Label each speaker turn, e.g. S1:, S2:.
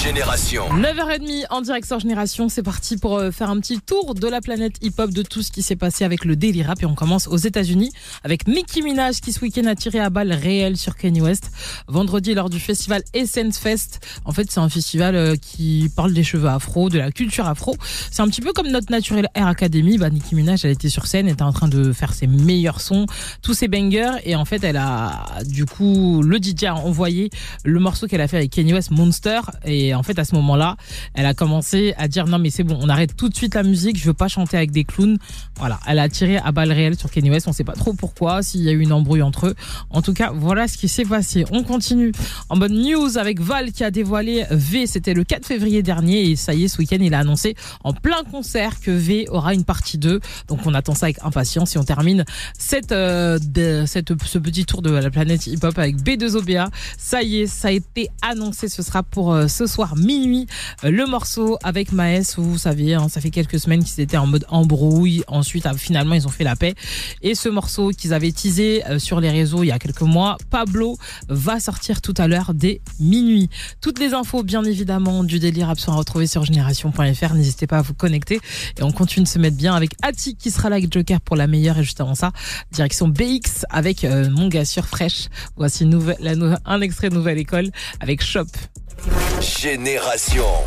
S1: Génération.
S2: 9h30 en direct sur Génération, c'est parti pour faire un petit tour de la planète hip-hop, de tout ce qui s'est passé avec le Daily Rap. Et on commence aux États-Unis avec Nicki Minaj qui ce week-end a tiré à balles réelles sur Kanye West. Vendredi lors du festival Essence Fest. En fait, c'est un festival qui parle des cheveux afro, de la culture afro. C'est un petit peu comme notre Natural Air Academy. Nicki Minaj, elle était sur scène, elle était en train de faire ses meilleurs sons, tous ses bangers. Et en fait, elle a, du coup, le DJ a envoyé le morceau qu'elle a fait avec Kanye West, Monster. Et en fait, à ce moment-là, elle a commencé à dire non mais c'est bon, on arrête tout de suite la musique, je veux pas chanter avec des clowns. Voilà, elle a tiré à balles réelles sur Kanye West, on sait pas trop pourquoi, s'il y a eu une embrouille entre eux. En tout cas, voilà ce qui s'est passé. On continue en bonne news avec Val qui a dévoilé V, c'était le 4 février dernier et ça y est, ce week-end, il a annoncé en plein concert que V aura une partie 2. Donc on attend ça avec impatience et on termine ce petit tour de la planète hip-hop avec B2OBA. Ça y est, ça a été annoncé, ce sera pour ce soir minuit, le morceau avec Maes, vous savez, ça fait quelques semaines qu'ils étaient en mode embrouille, ensuite finalement ils ont fait la paix et ce morceau qu'ils avaient teasé sur les réseaux il y a quelques mois, Pablo, va sortir tout à l'heure dès minuit. Toutes les infos bien évidemment du Daily Rap sont à retrouver sur génération.fr, n'hésitez pas à vous connecter et on continue de se mettre bien avec Ati qui sera là avec Joker pour la meilleure et juste avant ça, direction BX avec mon gars sur Fresh. Voici un extrait de Nouvelle École avec Shop.
S1: Génération.